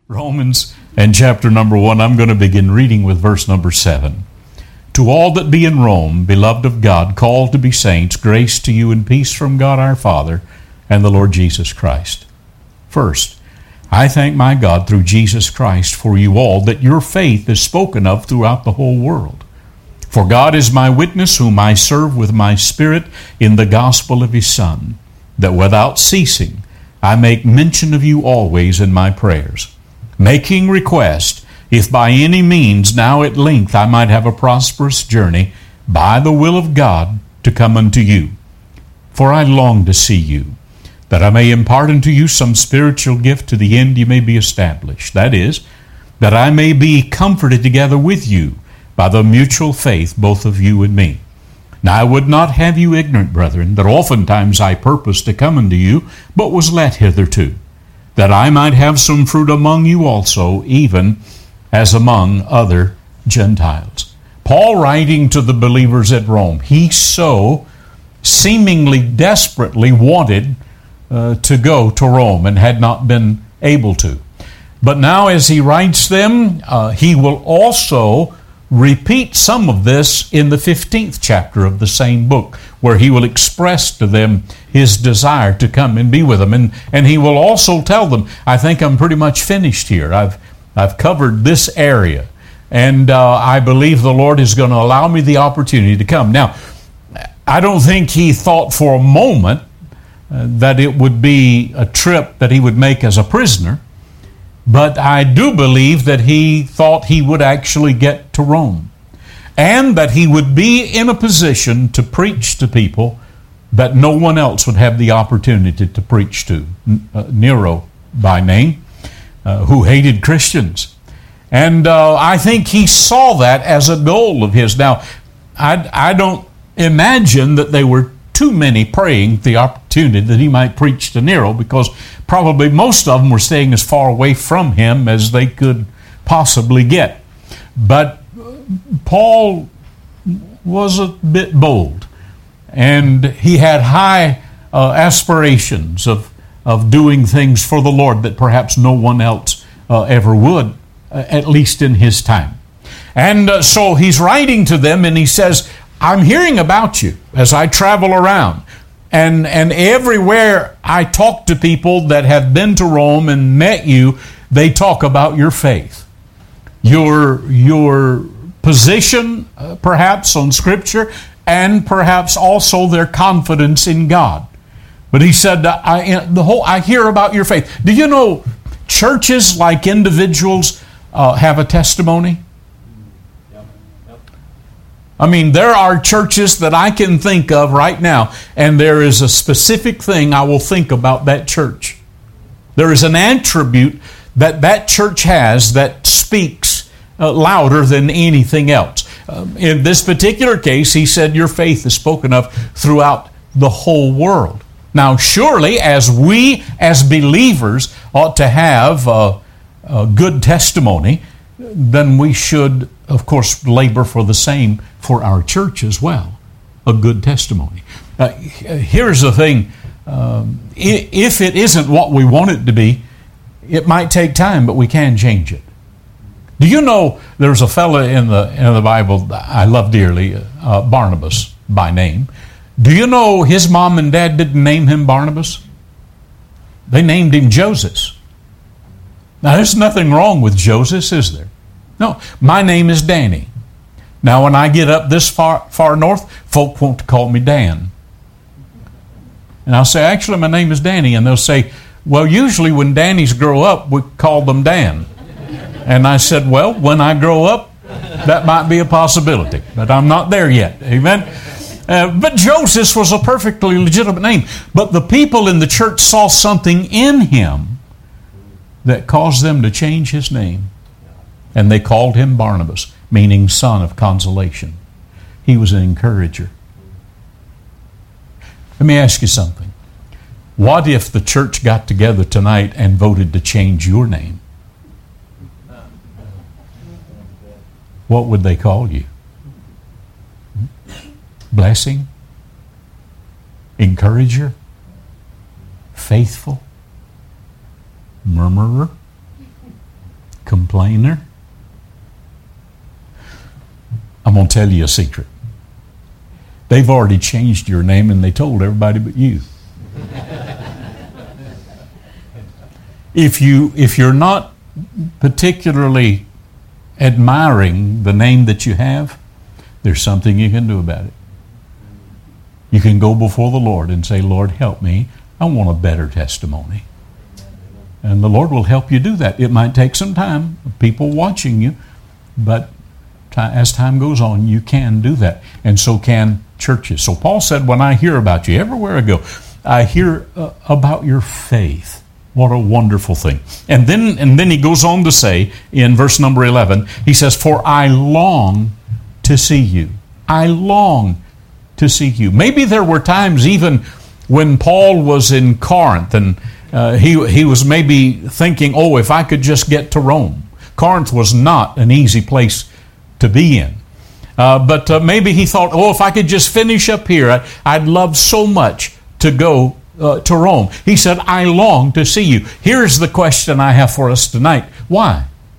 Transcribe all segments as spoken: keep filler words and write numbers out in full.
Romans and chapter number one, I'm going to begin reading with verse number seven. To all that be in Rome, beloved of God, called to be saints, grace to you and peace from God our Father and the Lord Jesus Christ. First, I thank my God through Jesus Christ for you all, that your faith is spoken of throughout the whole world. For God is my witness, whom I serve with my spirit in the gospel of his Son, that without ceasing I make mention of you always in my prayers, making request, if by any means now at length I might have a prosperous journey, by the will of God, to come unto you. For I long to see you, that I may impart unto you some spiritual gift, to the end you may be established. That is, that I may be comforted together with you by the mutual faith, both of you and me. Now I would not have you ignorant, brethren, that oftentimes I purposed to come unto you, but was let hitherto, that I might have some fruit among you also, even as among other Gentiles. Paul, writing to the believers at Rome, he so seemingly desperately wanted uh, to go to Rome and had not been able to. But now as he writes them, uh, he will also repeat some of this in the fifteenth chapter of the same book, where he will express to them his desire to come and be with them. And, and he will also tell them, I think I'm pretty much finished here. I've, I've covered this area. And uh, I believe the Lord is going to allow me the opportunity to come. Now, I don't think he thought for a moment uh, that it would be a trip that he would make as a prisoner. But I do believe that he thought he would actually get to Rome, and that he would be in a position to preach to people that no one else would have the opportunity to preach to. Uh, Nero, by name, uh, who hated Christians. And uh, I think he saw that as a goal of his. Now, I, I don't imagine that they were too many praying the opportunity that he might preach to Nero, because probably most of them were staying as far away from him as they could possibly get. But Paul was a bit bold, and he had high uh, aspirations of, of doing things for the Lord that perhaps no one else uh, ever would, uh, at least in his time. And uh, so he's writing to them, and he says, I'm hearing about you as I travel around. And, and everywhere I talk to people that have been to Rome and met you, they talk about your faith, your, your position, uh, perhaps, on Scripture, and perhaps also their confidence in God. But he said, I, the whole, I hear about your faith. Do you know churches, like individuals, uh, have a testimony? I mean, there are churches that I can think of right now, and there is a specific thing I will think about that church. There is an attribute that that church has that speaks uh, louder than anything else. Um, in this particular case, he said, your faith is spoken of throughout the whole world. Now, surely, as we as believers ought to have a, a good testimony, then we should, of course, labor for the same for our church as well, a good testimony. Uh, here's the thing, um, if it isn't what we want it to be, it might take time, but we can change it. Do you know there's a fellow in the in the Bible that I love dearly, uh, Barnabas by name. Do you know his mom and dad didn't name him Barnabas? They named him Joseph. Now, there's nothing wrong with Joseph, is there? No, my name is Danny. Now, when I get up this far far north, folk want to call me Dan. And I'll say, actually, my name is Danny. And they'll say, well, usually when Dannies grow up, we call them Dan. And I said, well, when I grow up, that might be a possibility. But I'm not there yet. Amen? Uh, but Joseph was a perfectly legitimate name. But the people in the church saw something in him that caused them to change his name. And they called him Barnabas, meaning son of consolation. He was an encourager. Let me ask you something. What if the church got together tonight and voted to change your name? What would they call you? Blessing? Encourager? Faithful? Murmurer? Complainer. I'm going to tell you a secret. They've already changed your name and they told everybody but you. If you if you're not particularly admiring the name that you have, there's something you can do about it. You can go before the Lord and say, Lord, help me. I want a better testimony. And the Lord will help you do that. It might take some time, people watching you, but as time goes on, you can do that. And so can churches. So Paul said, when I hear about you, everywhere I go, I hear uh, about your faith. What a wonderful thing. And then and then he goes on to say in verse number eleven, he says, for I long to see you. I long to see you. Maybe there were times even when Paul was in Corinth and uh, he, he was maybe thinking, oh, if I could just get to Rome. Corinth was not an easy place to be in. Uh, but uh, maybe he thought, oh, if I could just finish up here, I, I'd love so much to go Uh, to Rome. He said, I long to see you. Here's the question I have for us tonight. Why?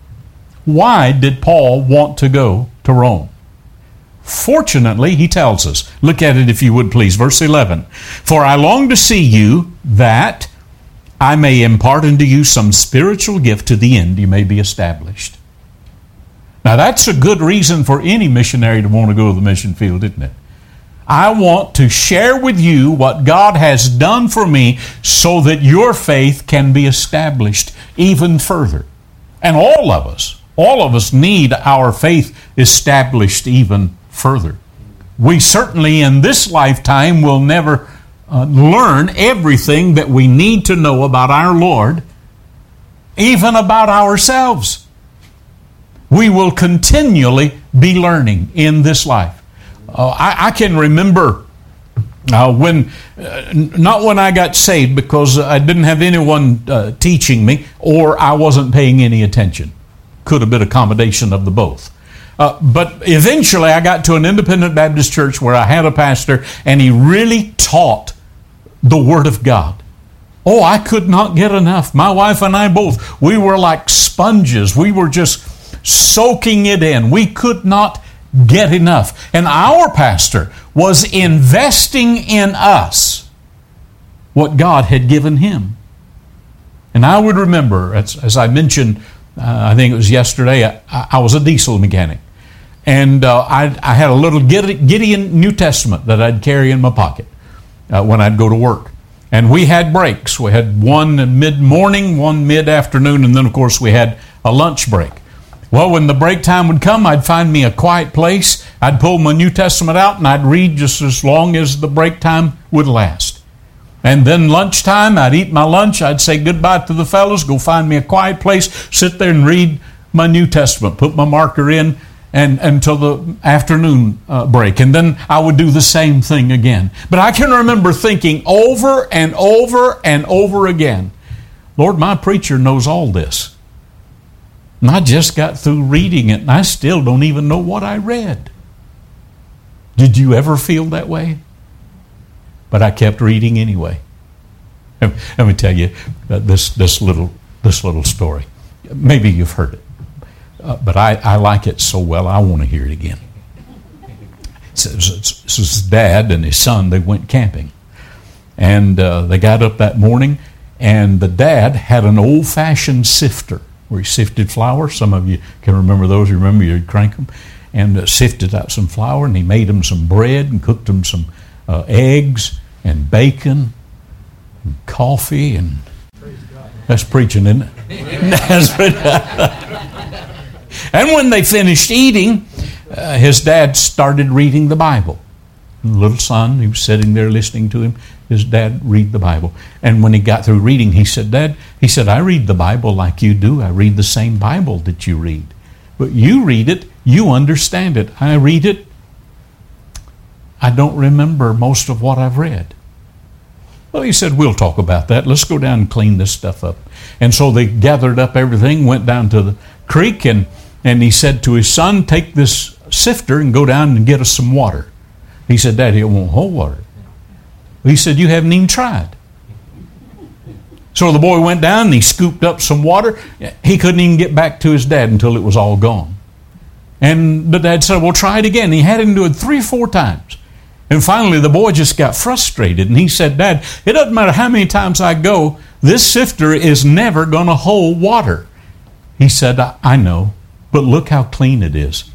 Why did Paul want to go to Rome? Fortunately, he tells us. Look at it if you would please. Verse eleven. For I long to see you that I may impart unto you some spiritual gift to the end you may be established. Now that's a good reason for any missionary to want to go to the mission field, isn't it? I want to share with you what God has done for me so that your faith can be established even further. And all of us, all of us need our faith established even further. We certainly in this lifetime will never uh, learn everything that we need to know about our Lord, even about ourselves. We will continually be learning in this life. Uh, I, I can remember uh, when, uh, not when I got saved because I didn't have anyone uh, teaching me or I wasn't paying any attention. Could have been a combination of the both. Uh, but eventually I got to an independent Baptist church where I had a pastor and he really taught the Word of God. Oh, I could not get enough. My wife and I both, we were like sponges. We were just soaking it in. We could not get enough. And our pastor was investing in us what God had given him. And I would remember, as, as I mentioned, uh, I think it was yesterday, I, I was a diesel mechanic. And uh, I, I had a little Gideon New Testament that I'd carry in my pocket uh, when I'd go to work. And we had breaks. We had one mid-morning, one mid-afternoon, and then, of course, we had a lunch break. Well, when the break time would come, I'd find me a quiet place. I'd pull my New Testament out and I'd read just as long as the break time would last. And then lunchtime, I'd eat my lunch. I'd say goodbye to the fellows, go find me a quiet place, sit there and read my New Testament, put my marker in and until the afternoon uh, break. And then I would do the same thing again. But I can remember thinking over and over and over again, Lord, my preacher knows all this. And I just got through reading it, and I still don't even know what I read. Did you ever feel that way? But I kept reading anyway. Let me tell you uh, this this little this little story. Maybe you've heard it, uh, but I, I like it so well I want to hear it again. So, so his dad and his son, they went camping, and uh, they got up that morning, and the dad had an old-fashioned sifter where he sifted flour. Some of you can remember those. You remember you'd crank them. And uh, sifted out some flour, and he made them some bread and cooked them some uh, eggs and bacon and coffee. And that's preaching, isn't it? And when they finished eating, uh, his dad started reading the Bible. And the little son, he was sitting there listening to him, his dad read the Bible. And when he got through reading, he said, Dad, he said, I read the Bible like you do. I read the same Bible that you read. But you read it, you understand it. I read it, I don't remember most of what I've read. Well, he said, we'll talk about that. Let's go down and clean this stuff up. And so they gathered up everything, went down to the creek, and, and he said to his son, take this sifter and go down and get us some water. He said, Daddy, it won't hold water. He said, you haven't even tried. So the boy went down and he scooped up some water. He couldn't even get back to his dad until it was all gone. And the dad said, well, try it again. He had him do it three or four times. And finally the boy just got frustrated. And he said, Dad, it doesn't matter how many times I go, this sifter is never going to hold water. He said, I, I know, but look how clean it is.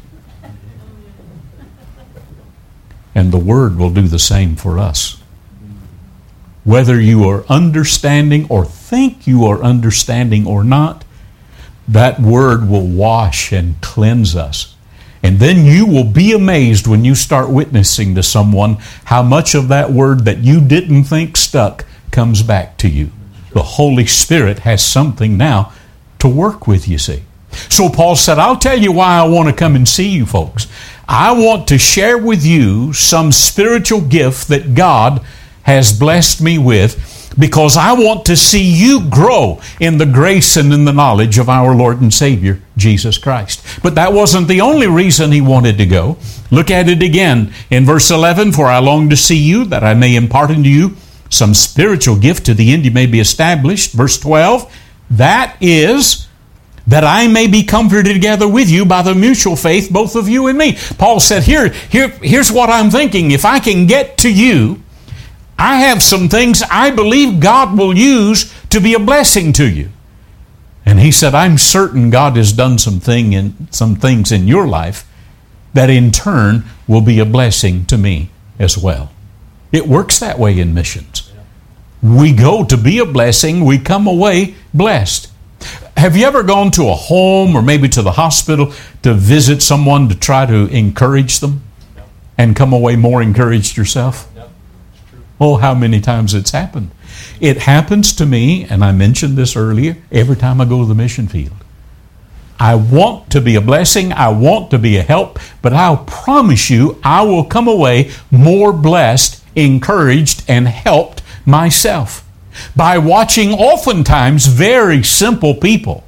And the Word will do the same for us. Whether you are understanding or think you are understanding or not, that Word will wash and cleanse us. And then you will be amazed when you start witnessing to someone how much of that Word that you didn't think stuck comes back to you. The Holy Spirit has something now to work with, you see. So Paul said, I'll tell you why I want to come and see you folks. I want to share with you some spiritual gift that God has blessed me with, because I want to see you grow in the grace and in the knowledge of our Lord and Savior, Jesus Christ. But that wasn't the only reason he wanted to go. Look at it again in verse eleven, for I long to see you, that I may impart unto you some spiritual gift to the end you may be established. Verse twelve, that is, that I may be comforted together with you by the mutual faith, both of you and me. Paul said, here, here, here's what I'm thinking. If I can get to you, I have some things I believe God will use to be a blessing to you. And he said, I'm certain God has done some thing in, some things in your life that in turn will be a blessing to me as well. It works that way in missions. We go to be a blessing, we come away blessed. Have you ever gone to a home or maybe to the hospital to visit someone to try to encourage them and come away more encouraged yourself? Oh, how many times it's happened. It happens to me, and I mentioned this earlier, every time I go to the mission field. I want to be a blessing, I want to be a help, but I'll promise you I will come away more blessed, encouraged, and helped myself by watching oftentimes very simple people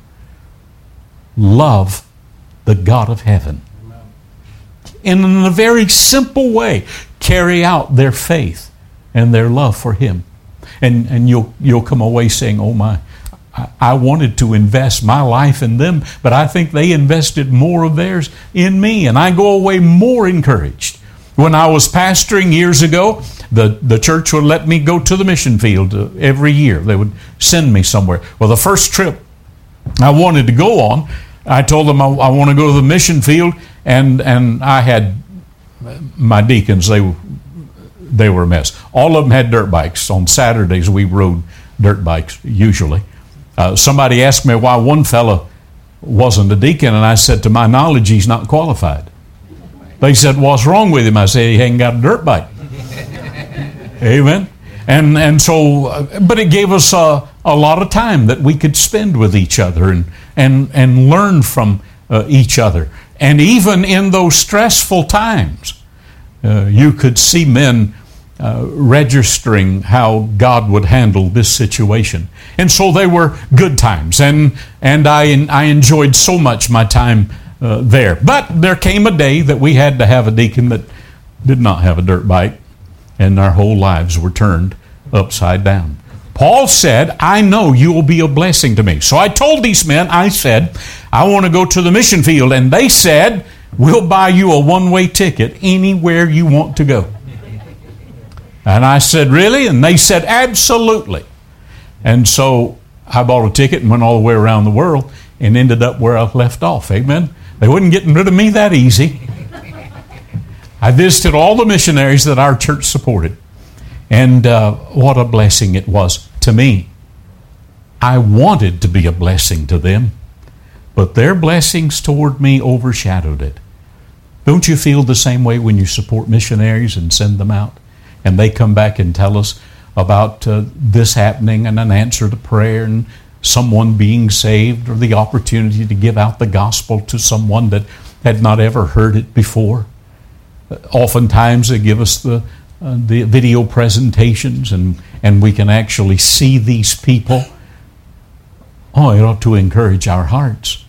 love the God of heaven. And in a very simple way, carry out their faith and their love for Him. And and you'll you'll come away saying, oh my, I, I wanted to invest my life in them, but I think they invested more of theirs in me, and I go away more encouraged. When I was pastoring years ago, the, the church would let me go to the mission field uh, every year. They would send me somewhere. Well, the first trip I wanted to go on, I told them I, I want to go to the mission field, and and I had my deacons, they were They were a mess. All of them had dirt bikes. On Saturdays, we rode dirt bikes, usually. Uh, somebody asked me why one fellow wasn't a deacon, and I said, to my knowledge, he's not qualified. They said, what's wrong with him? I said, he ain't got a dirt bike. Amen. And and so, uh, but it gave us a, a lot of time that we could spend with each other and, and, and learn from uh, each other. And even in those stressful times, uh, you could see men Uh, registering how God would handle this situation. And so they were good times, and and I I enjoyed so much my time uh, there. But there came a day that we had to have a deacon that did not have a dirt bike, and our whole lives were turned upside down. Paul said, I know you will be a blessing to me. So I told these men, I said, I want to go to the mission field. And they said, we'll buy you a one-way ticket anywhere you want to go. And I said, really? And they said, absolutely. And so I bought a ticket and went all the way around the world and ended up where I left off. Amen? They wasn't getting rid of me that easy. I visited all the missionaries that our church supported. And uh, what a blessing it was to me. I wanted to be a blessing to them, but their blessings toward me overshadowed it. Don't you feel the same way when you support missionaries and send them out? And they come back and tell us about uh, this happening and an answer to prayer and someone being saved, or the opportunity to give out the gospel to someone that had not ever heard it before. Uh, oftentimes they give us the uh, the video presentations, and, and we can actually see these people. Oh, it ought to encourage our hearts.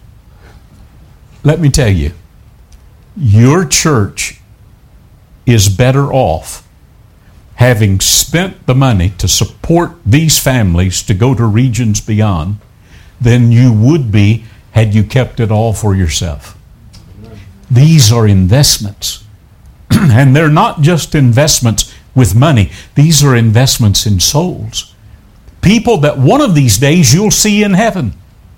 Let me tell you, your church is better off having spent the money to support these families to go to regions beyond than you would be had you kept it all for yourself. These are investments. And they're not just investments with money. These are investments in souls. People that one of these days you'll see in heaven.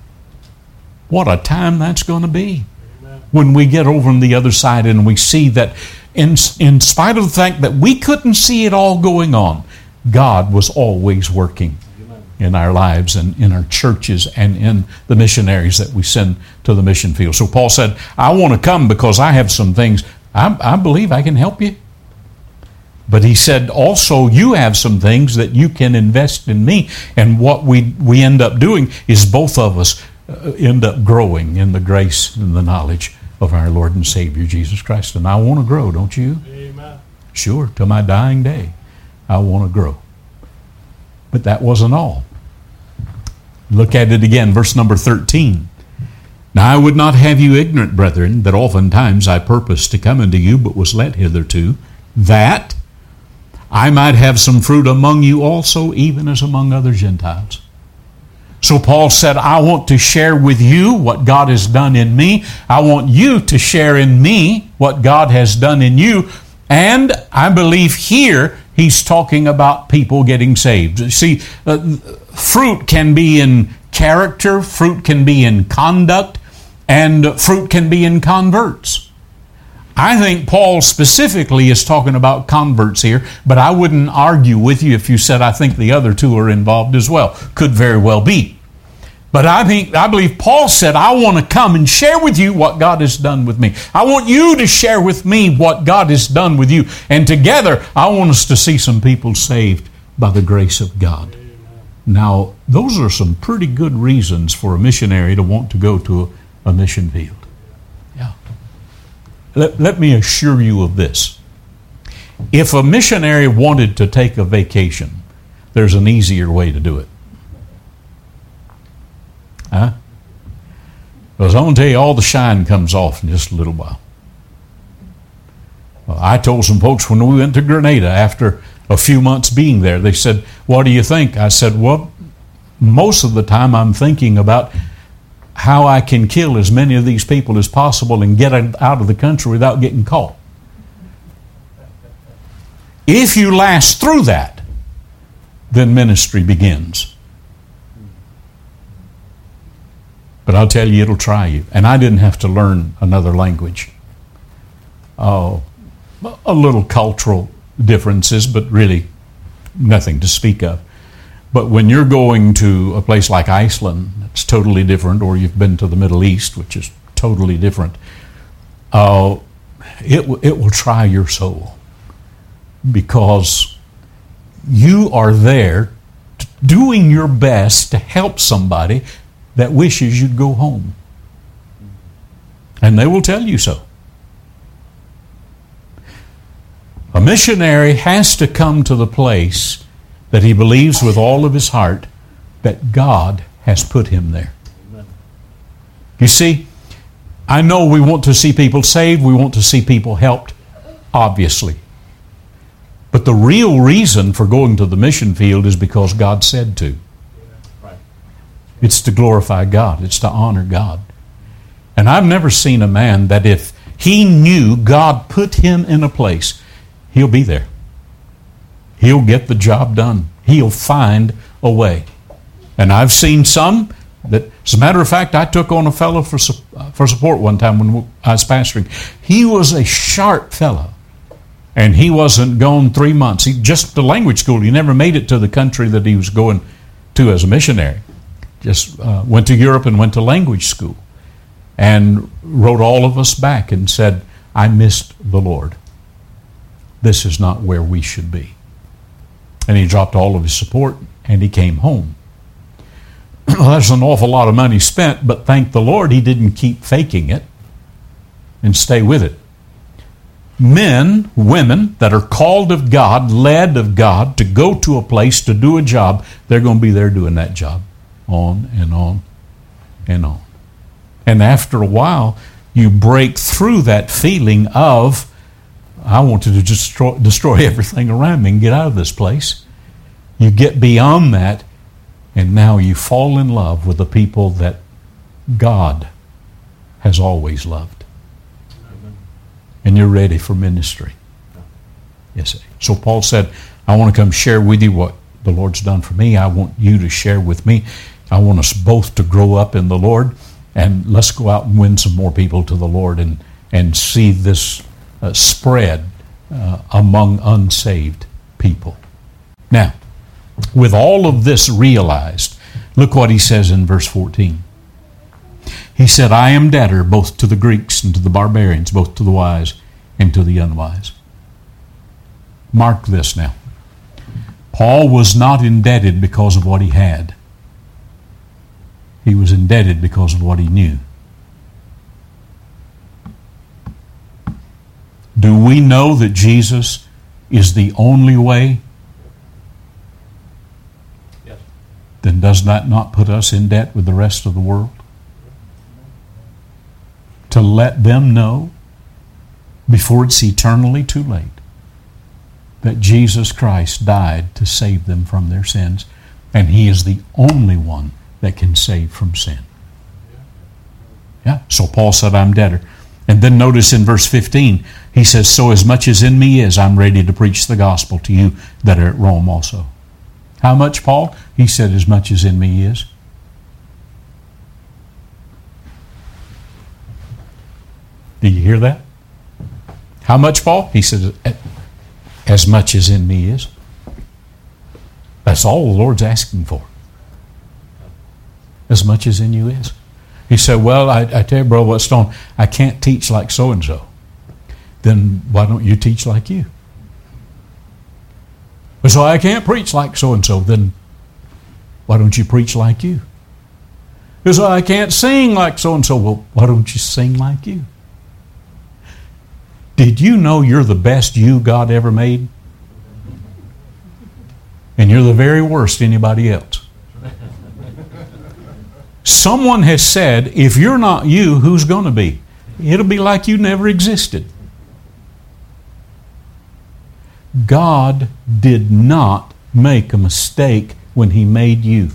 What a time that's going to be. Amen. When we get over on the other side and we see that in, in spite of the fact that we couldn't see it all going on, God was always working Amen. In our lives and in our churches and in the missionaries that we send to the mission field. So Paul said, I want to come because I have some things. I, I believe I can help you. But he said, also, you have some things that you can invest in me. And what we, we end up doing is both of us uh, end up growing in the grace and the knowledge of our Lord and Savior, Jesus Christ. And I want to grow, don't you? Amen. Sure, till my dying day, I want to grow. But that wasn't all. Look at it again, verse number thirteen. Now I would not have you ignorant, brethren, that oftentimes I purposed to come unto you, but was let hitherto, that I might have some fruit among you also, even as among other Gentiles. So Paul said, I want to share with you what God has done in me. I want you to share in me what God has done in you. And I believe here he's talking about people getting saved. See, uh, fruit can be in character, fruit can be in conduct, and fruit can be in converts. I think Paul specifically is talking about converts here, but I wouldn't argue with you if you said I think the other two are involved as well. Could very well be. But I think I believe Paul said, I want to come and share with you what God has done with me. I want you to share with me what God has done with you. And together, I want us to see some people saved by the grace of God. Amen. Now, those are some pretty good reasons for a missionary to want to go to a, a mission field. Yeah. Let, let me assure you of this. If a missionary wanted to take a vacation, there's an easier way to do it. Huh? Because I'm going to tell you, all the shine comes off in just a little while. Well, I told some folks when we went to Grenada after a few months being there, they said, what do you think? I said, well, most of the time I'm thinking about how I can kill as many of these people as possible and get out of the country without getting caught. If you last through that, then ministry begins. But I'll tell you, it'll try you. And I didn't have to learn another language. Oh, a little cultural differences, but really nothing to speak of. But when you're going to a place like Iceland, it's totally different, or you've been to the Middle East, which is totally different, uh, it, w- it will try your soul. Because you are there t- doing your best to help somebody that wishes you'd go home. And they will tell you so. A missionary has to come to the place that he believes with all of his heart that God has put him there. Amen. You see, I know we want to see people saved, we want to see people helped, obviously. But the real reason for going to the mission field is because God said to. It's to glorify God. It's to honor God. And I've never seen a man that if he knew God put him in a place, he'll be there. He'll get the job done. He'll find a way. And I've seen some that, as a matter of fact, I took on a fellow for, for support one time when I was pastoring. He was a sharp fellow. And he wasn't gone three months. He just the language school. He never made it to the country that he was going to as a missionary. Just uh, went to Europe and went to language school and wrote all of us back and said, I missed the Lord. This is not where we should be. And he dropped all of his support and he came home. Well, that's an awful lot of money spent, but thank the Lord he didn't keep faking it and stay with it. Men, women that are called of God, led of God to go to a place to do a job, they're going to be there doing that job. On and on and on. And after a while, you break through that feeling of I wanted to just destroy, destroy everything around me and get out of this place. You get beyond that, and now you fall in love with the people that God has always loved. And you're ready for ministry. Yes. So Paul said, I want to come share with you what the Lord's done for me. I want you to share with me. I want us both to grow up in the Lord, and let's go out and win some more people to the Lord and, and see this uh, spread uh, among unsaved people. Now, with all of this realized, look what he says in verse fourteen. He said, I am debtor both to the Greeks and to the barbarians, both to the wise and to the unwise. Mark this now. Paul was not indebted because of what he had. He was indebted because of what he knew. Do we know that Jesus is the only way? Yes. Then does that not put us in debt with the rest of the world? To let them know before it's eternally too late that Jesus Christ died to save them from their sins, and He is the only one that can save from sin. Yeah. So Paul said, I'm debtor. And then notice in verse fifteen, he says, so as much as in me is, I'm ready to preach the gospel to you that are at Rome also. How much, Paul? He said, as much as in me is. Do you hear that? How much, Paul? He said, as much as in me is. That's all the Lord's asking for. As much as in you is. He said, well, I, I tell you, bro, what's Stone, I can't teach like so-and-so. Then why don't you teach like you? So I can't preach like so-and-so. Then why don't you preach like you? So I can't sing like so-and-so. Well, why don't you sing like you? Did you know you're the best you God ever made? And you're the very worst anybody else. Someone has said, if you're not you, who's going to be? It'll be like you never existed. God did not make a mistake when He made you.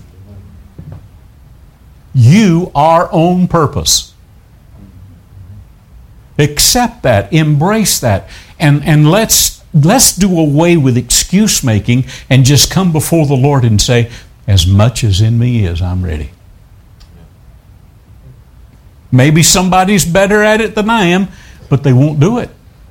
You are on purpose. Accept that, embrace that, and, and let's let's do away with excuse making and just come before the Lord and say, as much as in me is, I'm ready. Maybe somebody's better at it than I am, but they won't do it.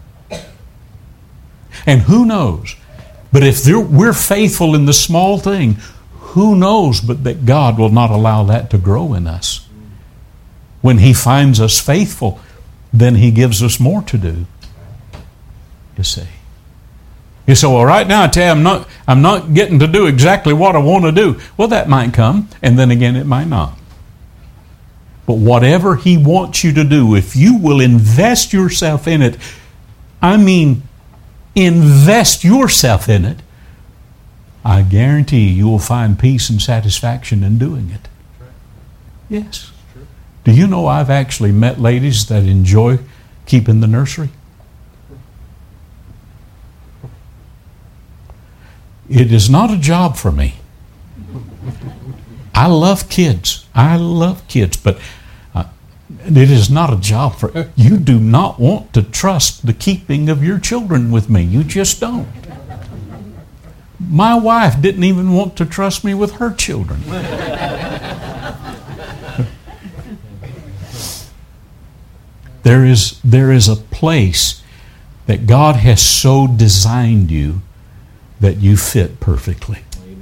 And who knows? But if we're faithful in the small thing, who knows but that God will not allow that to grow in us? When He finds us faithful, then He gives us more to do. You see. You say, well, right now I tell you, I'm not, I'm not getting to do exactly what I want to do. Well, that might come, and then again it might not. But whatever He wants you to do, if you will invest yourself in it, I mean, invest yourself in it, I guarantee you will find peace and satisfaction in doing it. Yes. Do you know I've actually met ladies that enjoy keeping the nursery? It is not a job for me. I love kids. I love kids, but uh, it is not a job for you. Do not want to trust the keeping of your children with me. You just don't. My wife didn't even want to trust me with her children. There is, there is a place that God has so designed you that you fit perfectly.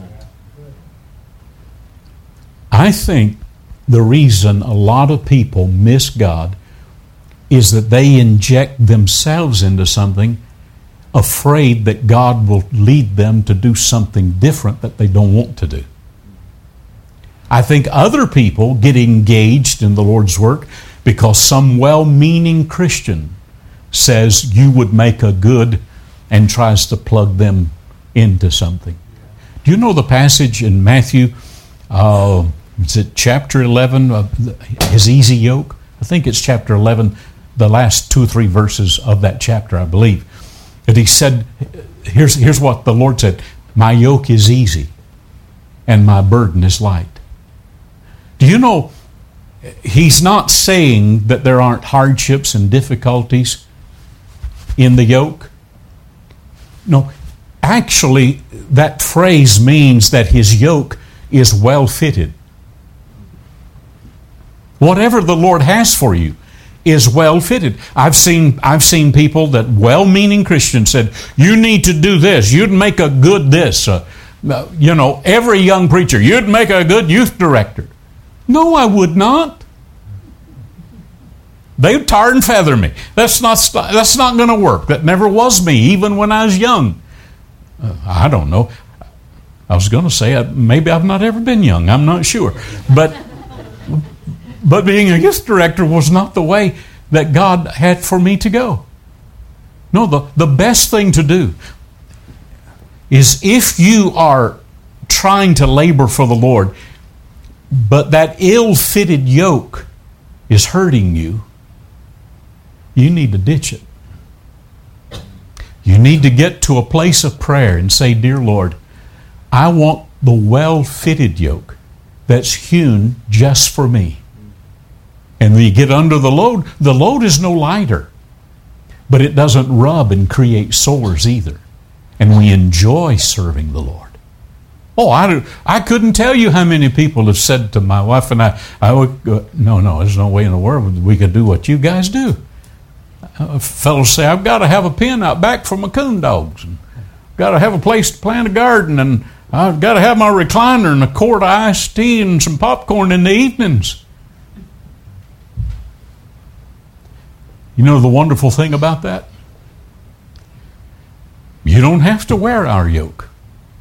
I think the reason a lot of people miss God is that they inject themselves into something afraid that God will lead them to do something different that they don't want to do. I think other people get engaged in the Lord's work because some well-meaning Christian says you would make a good and tries to plug them into something. Do you know the passage in Matthew, uh, is it chapter eleven, of His easy yoke? I think it's chapter eleven, the last two or three verses of that chapter, I believe. But he said, here's, here's what the Lord said, my yoke is easy and my burden is light. Do you know, he's not saying that there aren't hardships and difficulties in the yoke. No, actually, that phrase means that his yoke is well fitted. Whatever the Lord has for you is well fitted. I've seen I've seen people that well-meaning Christians said, you need to do this. You'd make a good this. Uh, you know, every young preacher, you'd make a good youth director. No, I would not. They'd tar and feather me. That's not that's not going to work. That never was me, even when I was young. Uh, I don't know. I was going to say uh, maybe I've not ever been young. I'm not sure, but. But being a youth director was not the way that God had for me to go. No, the, the best thing to do is if you are trying to labor for the Lord, but that ill-fitted yoke is hurting you, you need to ditch it. You need to get to a place of prayer and say, Dear Lord, I want the well-fitted yoke that's hewn just for me. And when you get under the load, the load is no lighter. But it doesn't rub and create sores either. And we enjoy serving the Lord. Oh, I, I couldn't tell you how many people have said to my wife and I, I would, uh, no, no, there's no way in the world we could do what you guys do. Uh, fellows say, I've got to have a pen out back for my coon dogs. And got to have a place to plant a garden. And I've got to have my recliner and a quart of iced tea and some popcorn in the evenings. You know the wonderful thing about that? You don't have to wear our yoke.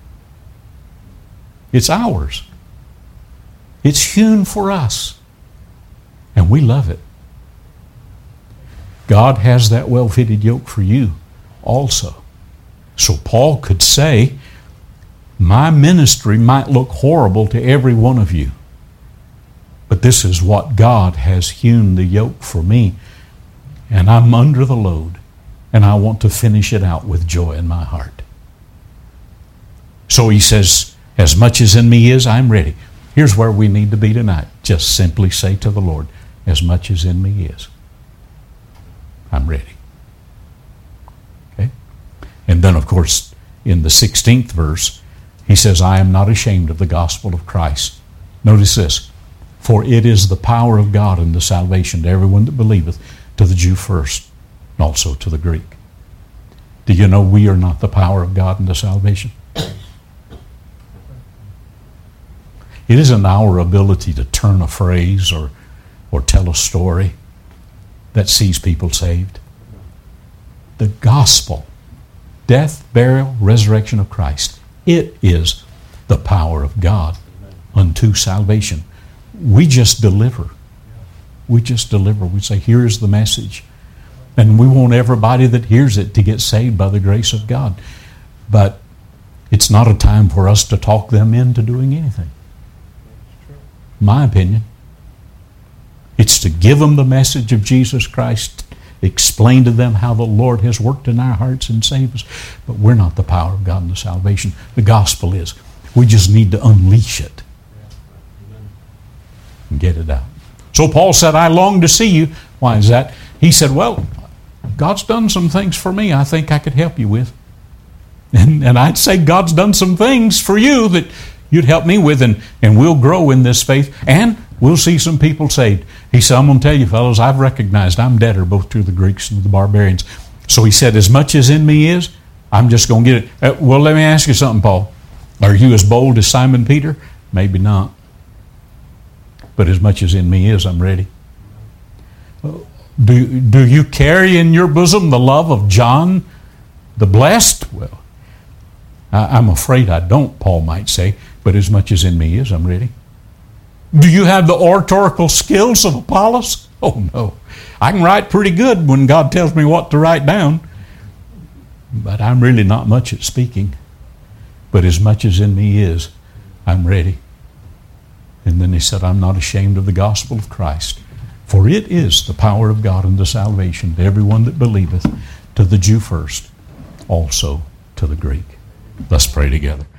It's ours. It's hewn for us. And we love it. God has that well-fitted yoke for you also. So Paul could say, my ministry might look horrible to every one of you, but this is what God has hewn the yoke for me. And I'm under the load, and I want to finish it out with joy in my heart. So he says, as much as in me is, I'm ready. Here's where we need to be tonight. Just simply say to the Lord, as much as in me is, I'm ready. Okay? And then, of course, in the sixteenth verse, he says, I am not ashamed of the gospel of Christ. Notice this. For it is the power of God unto salvation to everyone that believeth, to the Jew first, and also to the Greek. Do you know we are not the power of God unto salvation? It isn't our ability to turn a phrase or, or tell a story that sees people saved. The gospel, death, burial, resurrection of Christ, it is the power of God unto salvation. We just deliver. We just deliver. We say, here's the message. And we want everybody that hears it to get saved by the grace of God. But it's not a time for us to talk them into doing anything. My opinion. It's to give them the message of Jesus Christ, explain to them how the Lord has worked in our hearts and saved us. But we're not the power of God in the salvation. The gospel is. We just need to unleash it and get it out. So Paul said, I long to see you. Why is that? He said, well, God's done some things for me I think I could help you with. And, and I'd say God's done some things for you that you'd help me with, and, and we'll grow in this faith, and we'll see some people saved. He said, I'm going to tell you, fellows, I've recognized I'm debtor both to the Greeks and the barbarians. So he said, as much as in me is, I'm just going to get it. Uh, well, let me ask you something, Paul. Are you as bold as Simon Peter? Maybe not. But as much as in me is, I'm ready. Do, do you carry in your bosom the love of John the Blessed? Well, I, I'm afraid I don't, Paul might say, but as much as in me is, I'm ready. Do you have the oratorical skills of Apollos? Oh, no. I can write pretty good when God tells me what to write down, but I'm really not much at speaking. But as much as in me is, I'm ready. And then he said, I'm not ashamed of the gospel of Christ, for it is the power of God unto salvation to everyone that believeth, to the Jew first, also to the Greek. Let's pray together.